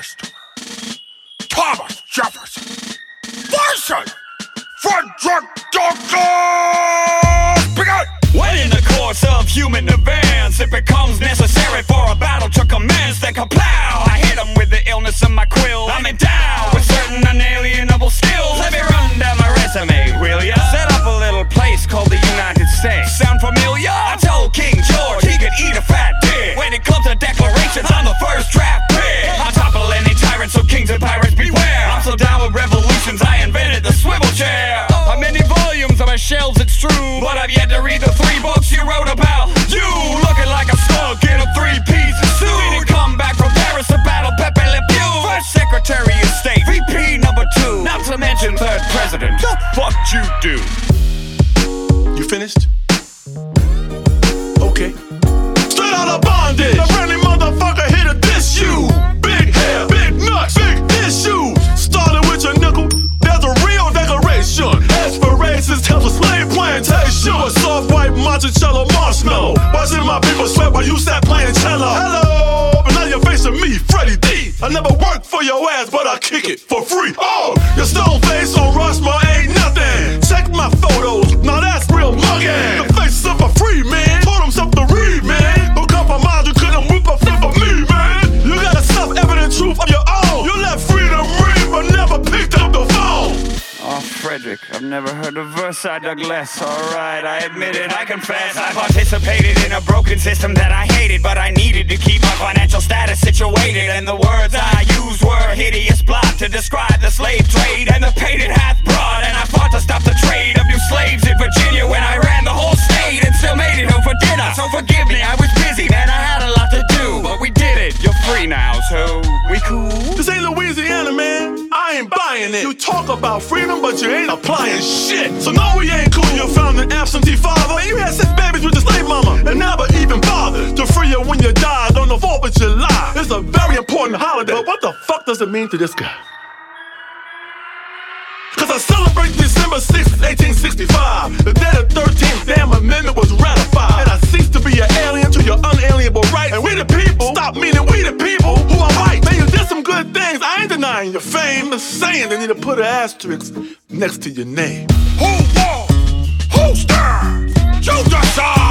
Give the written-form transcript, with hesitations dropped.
Mr. Thomas Jefferson versus Frederick Douglass! Begin! When in the course of human events it becomes necessary for a battle to commence, then kaplow! I hit him with the illness of my quill. I'm endowed with certain unalienable skills. Let me run down my resume, will ya? Set up a little place called the United States. Sound familiar? I told King George he could eat a fat dick. When it comes to declarations, I'm the first draft pick. I topple any tyrant, so kings and pirates beware. I'm so down with revolutions, I invented the swivel chair. How many volumes on my shelves, it's true, but I've yet to read the 3 books you wrote about. You looking like a skunk in a 3-piece suit. Didn't come back from Paris to battle Pepe Le Pew. First Secretary of State, VP number 2, not to mention third president. The fuck you do? You finished? Okay. Straight out of bondage, a friendly motherfucker here to diss you. Big hair, big nuts, big issues. Started with your nickel, there's a real decoration. Aspirations tells a slave plantation. A soft white monticello marshmallow. Watching my people sweat while you sat playing cello. Hello, but now you're facing me, Freddie D. I never worked for your ass, but I kick it for free. Oh, your stone face on Rushmore ain't nothing. Check my photos, now that's real muggin'. The face of a free man, told himself to read, man. Don't compromise, you couldn't whip a flip of me, man. You got a self-evident truth of your own. You let freedom ring, but never picked up the phone. Oh, Frederick, I've never heard a verse I dug less. Alright, I admit it, I confess. I participated in a broken system that I hated, but I needed to keep my financial status situated. And the words I used were hideous blot to describe the slave trade and the pain it hath brought. And I fought to stop the trade of new slaves in Virginia when I ran the whole state and still made it home for dinner. So forgive me, I was busy, man, I had a lot to do, but we did it. You're free now, so we cool? This ain't Louisiana, man. I ain't buying it. You talk about freedom, but you ain't applying shit. So no, we ain't cool. You found an absentee father, and you had 6 babies with your slave mama, and never even bothered to free you when you died on the 4th of July. It's a very important holiday, but what the fuck does it mean to this guy? Cause I celebrate December 6th, 1865, the day the 13th damn amendment was ratified. And I cease to be an alien to your unalienable rights. And we the people, stop meaning we the people who are right. Man, you did some good things, I ain't denying your fame. Just saying they need to put an asterisk next to your name. Who won? Who stands? You decide!